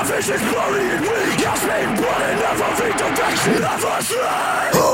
vision's blurry and weak. Gasping blood in every direction of a slave.